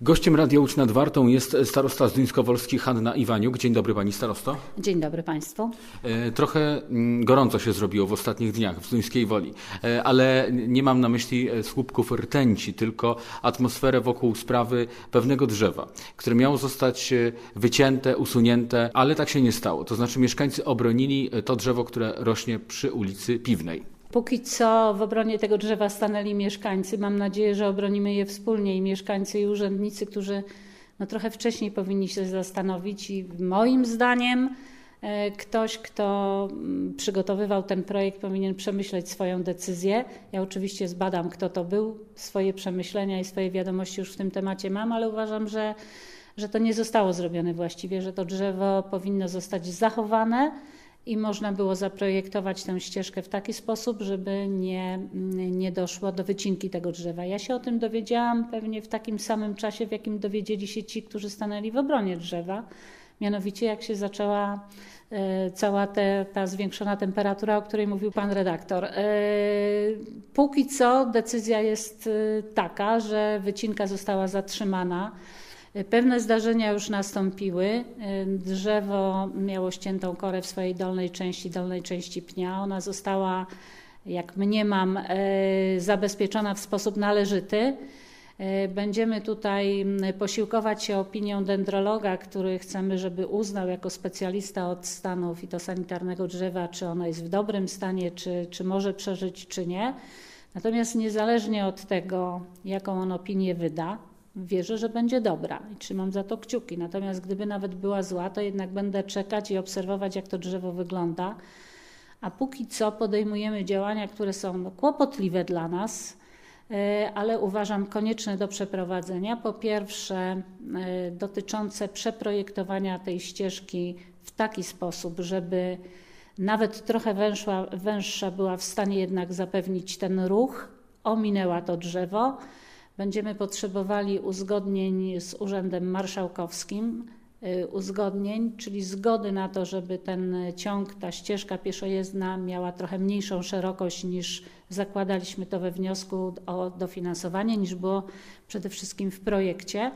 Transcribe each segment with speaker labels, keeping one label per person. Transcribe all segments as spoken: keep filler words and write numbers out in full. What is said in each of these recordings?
Speaker 1: Gościem Radia Łódź nad Wartą jest starosta zduńskowolski Hanna Iwaniuk. Dzień dobry pani starosto.
Speaker 2: Dzień dobry państwu.
Speaker 1: Trochę gorąco się zrobiło w ostatnich dniach w Zduńskiej Woli, ale nie mam na myśli słupków rtęci, tylko atmosferę wokół sprawy pewnego drzewa, które miało zostać wycięte, usunięte, ale tak się nie stało. To znaczy mieszkańcy obronili to drzewo, które rośnie przy ulicy Piwnej.
Speaker 2: Póki co w obronie tego drzewa stanęli mieszkańcy. Mam nadzieję, że obronimy je wspólnie i mieszkańcy i urzędnicy, którzy no, trochę wcześniej powinni się zastanowić i moim zdaniem e, ktoś, kto przygotowywał ten projekt, powinien przemyśleć swoją decyzję. Ja oczywiście zbadam, kto to był, swoje przemyślenia i swoje wiadomości już w tym temacie mam, ale uważam, że, że to nie zostało zrobione właściwie, że to drzewo powinno zostać zachowane i można było zaprojektować tę ścieżkę w taki sposób, żeby nie, nie doszło do wycinki tego drzewa. Ja się o tym dowiedziałam pewnie w takim samym czasie, w jakim dowiedzieli się ci, którzy stanęli w obronie drzewa. Mianowicie jak się zaczęła e, cała te, ta zwiększona temperatura, o której mówił pan redaktor. E, póki co decyzja jest e, taka, że wycinka została zatrzymana. Pewne zdarzenia już nastąpiły. Drzewo miało ściętą korę w swojej dolnej części, dolnej części pnia. Ona została, jak mniemam, zabezpieczona w sposób należyty. Będziemy tutaj posiłkować się opinią dendrologa, który chcemy, żeby uznał jako specjalista od stanu fitosanitarnego drzewa, czy ono jest w dobrym stanie, czy, czy może przeżyć, czy nie. Natomiast niezależnie od tego, jaką on opinię wyda, wierzę, że będzie dobra i trzymam za to kciuki. Natomiast gdyby nawet była zła, to jednak będę czekać i obserwować, jak to drzewo wygląda. A póki co podejmujemy działania, które są kłopotliwe dla nas, ale uważam konieczne do przeprowadzenia. Po pierwsze, dotyczące przeprojektowania tej ścieżki w taki sposób, żeby nawet trochę węższa, węższa była w stanie jednak zapewnić ten ruch, ominęła to drzewo. Będziemy potrzebowali uzgodnień z Urzędem Marszałkowskim, uzgodnień, czyli zgody na to, żeby ten ciąg, ta ścieżka pieszojezdna miała trochę mniejszą szerokość niż zakładaliśmy to we wniosku o dofinansowanie, niż było przede wszystkim w projekcie.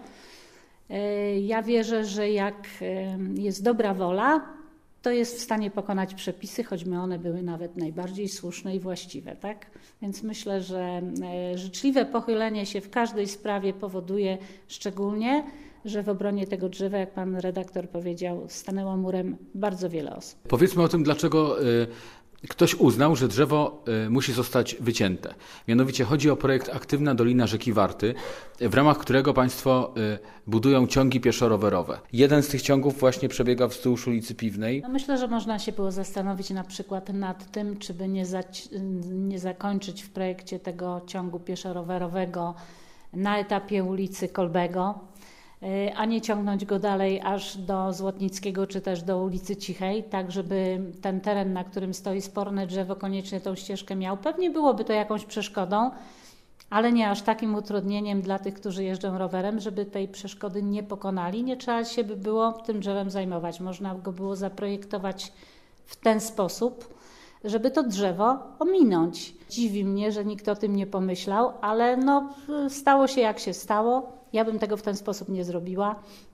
Speaker 2: Ja wierzę, że jak jest dobra wola, to jest w stanie pokonać przepisy, choćby one były nawet najbardziej słuszne i właściwe. Tak? Więc myślę, że życzliwe pochylenie się w każdej sprawie powoduje szczególnie, że w obronie tego drzewa, jak pan redaktor powiedział, stanęło murem bardzo wiele osób.
Speaker 1: Powiedzmy o tym, dlaczego y, ktoś uznał, że drzewo y, musi zostać wycięte. Mianowicie chodzi o projekt Aktywna Dolina Rzeki Warty, w ramach którego państwo y, budują ciągi pieszo-rowerowe. Jeden z tych ciągów właśnie przebiega wzdłuż ulicy Piwnej.
Speaker 2: No myślę, że można się było zastanowić na przykład nad tym, czy by nie, za, nie zakończyć w projekcie tego ciągu pieszo-rowerowego na etapie ulicy Kolbego, a nie ciągnąć go dalej aż do Złotnickiego czy też do ulicy Cichej, tak żeby ten teren, na którym stoi sporne drzewo, koniecznie tą ścieżkę miał. Pewnie byłoby to jakąś przeszkodą, ale nie aż takim utrudnieniem dla tych, którzy jeżdżą rowerem, żeby tej przeszkody nie pokonali. Nie trzeba się by było tym drzewem zajmować. Można go było zaprojektować w ten sposób, żeby to drzewo ominąć. Dziwi mnie, że nikt o tym nie pomyślał, ale no, stało się jak się stało. Ja bym tego w ten sposób nie zrobiła.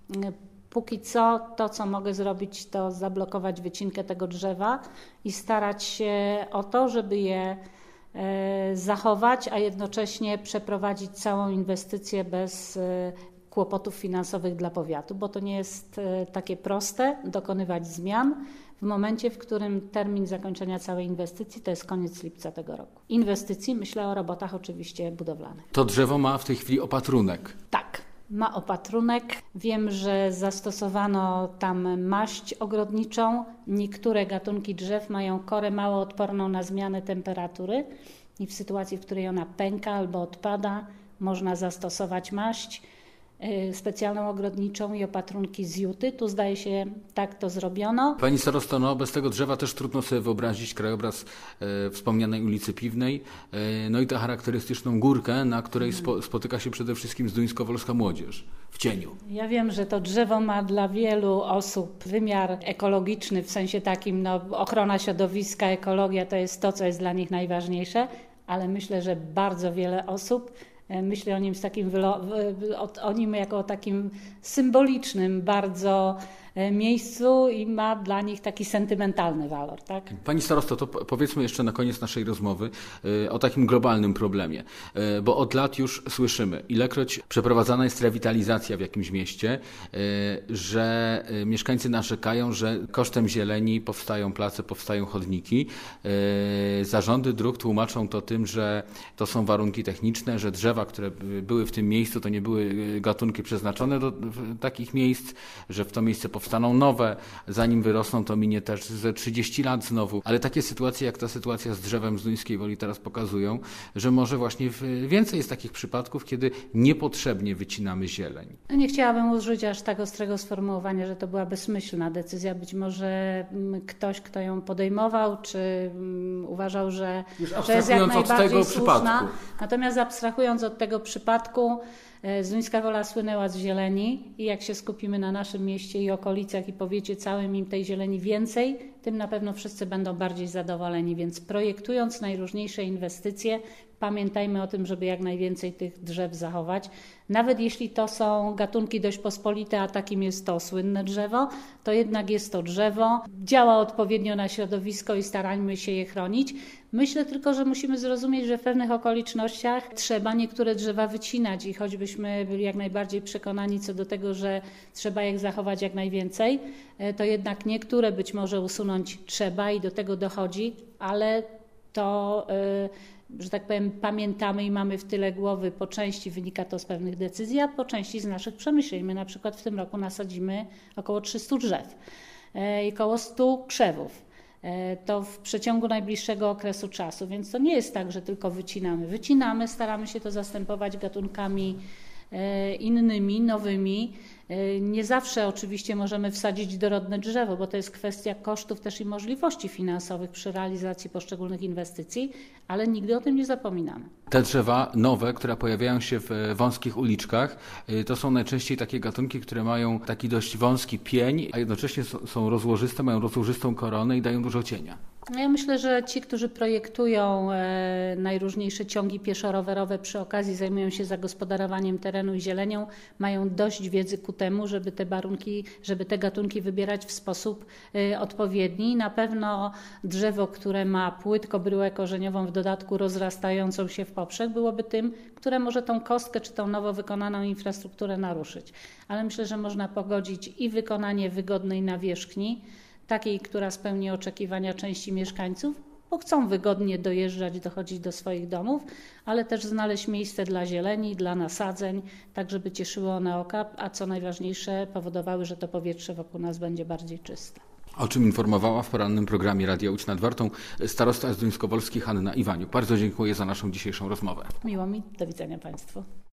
Speaker 2: Póki co to, co mogę zrobić, to zablokować wycinkę tego drzewa i starać się o to, żeby je zachować, a jednocześnie przeprowadzić całą inwestycję bez kłopotów finansowych dla powiatu, bo to nie jest takie proste dokonywać zmian w momencie, w którym termin zakończenia całej inwestycji to jest koniec lipca tego roku. Inwestycji, myślę o robotach oczywiście budowlanych.
Speaker 1: To drzewo ma w tej chwili opatrunek.
Speaker 2: Tak, ma opatrunek. Wiem, że zastosowano tam maść ogrodniczą. Niektóre gatunki drzew mają korę mało odporną na zmianę temperatury i w sytuacji, w której ona pęka albo odpada, można zastosować maść specjalną ogrodniczą i opatrunki z juty. Tu zdaje się tak to zrobiono.
Speaker 1: Pani starosto, no bez tego drzewa też trudno sobie wyobrazić krajobraz e, wspomnianej ulicy Piwnej, e, no i tę charakterystyczną górkę, na której spo, spotyka się przede wszystkim zduńskowolska młodzież w cieniu.
Speaker 2: Ja wiem, że to drzewo ma dla wielu osób wymiar ekologiczny, w sensie takim, no ochrona środowiska, ekologia to jest to, co jest dla nich najważniejsze, ale myślę, że bardzo wiele osób myśli o nim z takim o nim jako o takim symbolicznym bardzo miejscu i ma dla nich taki sentymentalny walor. Tak?
Speaker 1: Pani starosto, to powiedzmy jeszcze na koniec naszej rozmowy o takim globalnym problemie, bo od lat już słyszymy, ilekroć przeprowadzana jest rewitalizacja w jakimś mieście, że mieszkańcy narzekają, że kosztem zieleni powstają place, powstają chodniki. Zarządy dróg tłumaczą to tym, że to są warunki techniczne, że drzewa, które były w tym miejscu, to nie były gatunki przeznaczone do takich miejsc, że w to miejsce powstaną nowe, zanim wyrosną, to minie też ze trzydzieści lat znowu. Ale takie sytuacje jak ta sytuacja z drzewem z Duńskiej Woli teraz pokazują, że może właśnie więcej jest takich przypadków, kiedy niepotrzebnie wycinamy zieleń.
Speaker 2: Nie chciałabym użyć aż tak ostrego sformułowania, że to była bezmyślna decyzja. Być może ktoś, kto ją podejmował, czy uważał, że, że jest jak najbardziej słuszna. Natomiast abstrahując od tego przypadku, Zduńska Wola słynęła z zieleni i jak się skupimy na naszym mieście i okolicach i powiecie całym im tej zieleni więcej, tym na pewno wszyscy będą bardziej zadowoleni. Więc projektując najróżniejsze inwestycje, pamiętajmy o tym, żeby jak najwięcej tych drzew zachować. Nawet jeśli to są gatunki dość pospolite, a takim jest to słynne drzewo, to jednak jest to drzewo, działa odpowiednio na środowisko i starajmy się je chronić. Myślę tylko, że musimy zrozumieć, że w pewnych okolicznościach trzeba niektóre drzewa wycinać i choćbyśmy byli jak najbardziej przekonani co do tego, że trzeba ich zachować jak najwięcej, to jednak niektóre być może usunąć trzeba i do tego dochodzi, ale to, że tak powiem, pamiętamy i mamy w tyle głowy, po części wynika to z pewnych decyzji, a po części z naszych przemyśleń. My na przykład w tym roku nasadzimy około trzystu drzew i około stu krzewów. To w przeciągu najbliższego okresu czasu, więc to nie jest tak, że tylko wycinamy. Wycinamy, staramy się to zastępować gatunkami innymi, nowymi. Nie zawsze oczywiście możemy wsadzić dorodne drzewo, bo to jest kwestia kosztów też i możliwości finansowych przy realizacji poszczególnych inwestycji, ale nigdy o tym nie zapominamy.
Speaker 1: Te drzewa nowe, które pojawiają się w wąskich uliczkach, to są najczęściej takie gatunki, które mają taki dość wąski pień, a jednocześnie są rozłożyste, mają rozłożystą koronę i dają dużo cienia.
Speaker 2: Ja myślę, że ci, którzy projektują e, najróżniejsze ciągi pieszo-rowerowe, przy okazji zajmują się zagospodarowaniem terenu i zielenią, mają dość wiedzy ku temu, żeby te warunki, żeby te gatunki wybierać w sposób e, odpowiedni. Na pewno drzewo, które ma płytko bryłę korzeniową, w dodatku rozrastającą się w poprzek, byłoby tym, które może tą kostkę czy tą nowo wykonaną infrastrukturę naruszyć. Ale myślę, że można pogodzić i wykonanie wygodnej nawierzchni, takiej, która spełni oczekiwania części mieszkańców, bo chcą wygodnie dojeżdżać, dochodzić do swoich domów, ale też znaleźć miejsce dla zieleni, dla nasadzeń, tak żeby cieszyły one oka, a co najważniejsze powodowały, że to powietrze wokół nas będzie bardziej czyste.
Speaker 1: O czym informowała w porannym programie Radia Łódź nad Wartą starosta zduńskowolski Hanna Iwaniuk. Bardzo dziękuję za naszą dzisiejszą rozmowę.
Speaker 2: Miło mi, do widzenia Państwu.